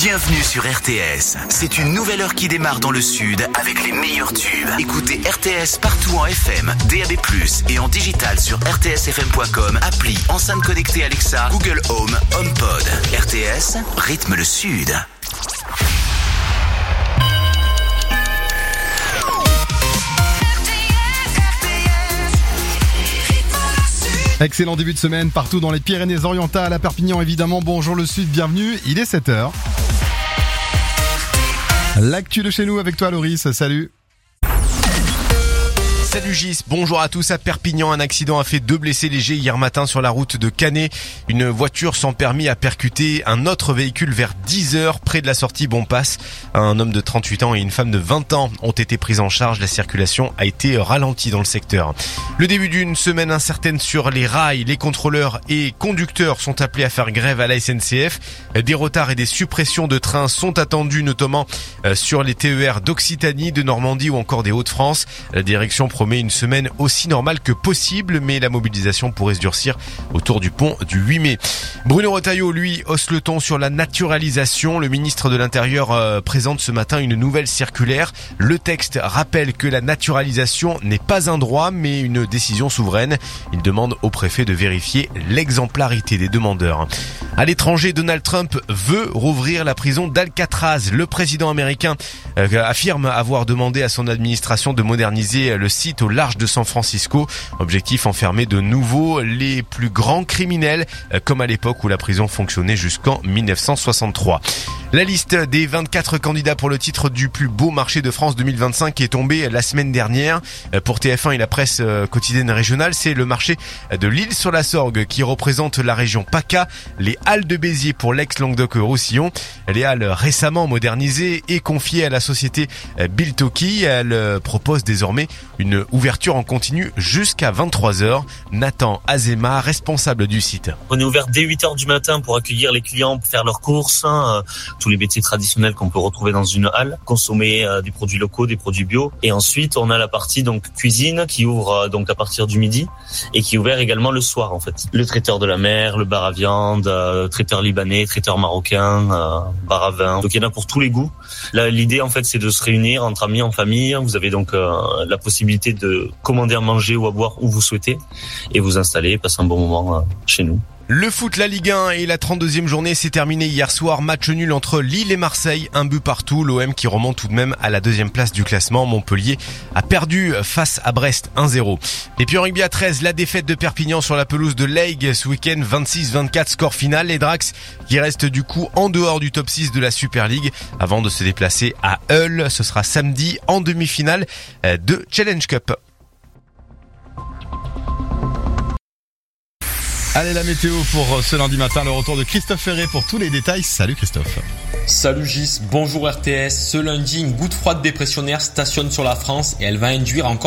Bienvenue sur RTS. C'est une nouvelle heure qui démarre dans le sud avec les meilleurs tubes. Écoutez RTS partout en FM, DAB+, et en digital sur rtsfm.com, appli, enceinte connectée Alexa, Google Home, HomePod. RTS, rythme le sud. Excellent début de semaine partout dans les Pyrénées-Orientales, à Perpignan évidemment. Bonjour le Sud, bienvenue, il est 7h. L'actu de chez nous avec toi Loris, salut. Salut Gis, bonjour à tous. À Perpignan, un accident a fait 2 blessés légers hier matin sur la route de Canet. Une voiture sans permis a percuté un autre véhicule vers 10h près de la sortie Bonpass. Un homme de 38 ans et une femme de 20 ans ont été pris en charge. La circulation a été ralentie dans le secteur. Le début d'une semaine incertaine sur les rails. Les contrôleurs et conducteurs sont appelés à faire grève à la SNCF. Des retards et des suppressions de trains sont attendus, notamment sur les TER d'Occitanie, de Normandie ou encore des Hauts-de-France. La direction promet une semaine aussi normale que possible, mais la mobilisation pourrait se durcir autour du pont du 8 mai. Bruno Retailleau, lui, hausse le ton sur la naturalisation. Le ministre de l'Intérieur présente ce matin une nouvelle circulaire. Le texte rappelle que la naturalisation n'est pas un droit, mais une décision souveraine. Il demande au préfet de vérifier l'exemplarité des demandeurs. À l'étranger, Donald Trump veut rouvrir la prison d'Alcatraz. Le président américain affirme avoir demandé à son administration de moderniser le site au large de San Francisco. Objectif, enfermer de nouveau les plus grands criminels, comme à l'époque où la prison fonctionnait jusqu'en 1963. La liste des 24 candidats pour le titre du plus beau marché de France 2025 est tombée la semaine dernière. Pour TF1 et la presse quotidienne régionale, c'est le marché de l'Île-sur-la-Sorgue qui représente la région PACA, les Halles de Béziers pour l'ex-Languedoc-Roussillon. Les halles récemment modernisées et confiées à la société Biltoki. Elle propose désormais une ouverture en continu jusqu'à 23h. Nathan Azema, responsable du site. On est ouvert dès 8h du matin pour accueillir les clients, pour faire leurs courses, tous les métiers traditionnels qu'on peut retrouver dans une halle, consommer des produits locaux, des produits bio. Et ensuite, on a la partie donc cuisine qui ouvre donc à partir du midi et qui est ouvert également le soir en fait. Le traiteur de la mer, le bar à viande, traiteur libanais, traiteur marocain, bar à vin. Donc il y en a pour tous les goûts. Là, l'idée en fait, c'est de se réunir entre amis, en famille. Vous avez donc la possibilité de commander à manger ou à boire où vous souhaitez et vous installer, passer un bon moment chez nous. Le foot, la Ligue 1 et la 32e journée s'est terminée hier soir. Match nul entre Lille et Marseille, un but partout. L'OM qui remonte tout de même à la 2e place du classement. Montpellier a perdu face à Brest 1-0. Et puis en rugby à 13, la défaite de Perpignan sur la pelouse de Leygue ce week-end, 26-24 score final. Les Drax qui restent du coup en dehors du top 6 de la Super League avant de se déplacer à Hull. Ce sera samedi en demi-finale de Challenge Cup. Allez, la météo pour ce lundi matin, le retour de Christophe Ferré pour tous les détails. Salut Christophe. Salut Gis, bonjour RTS. Ce lundi, une goutte froide dépressionnaire stationne sur la France et elle va induire encore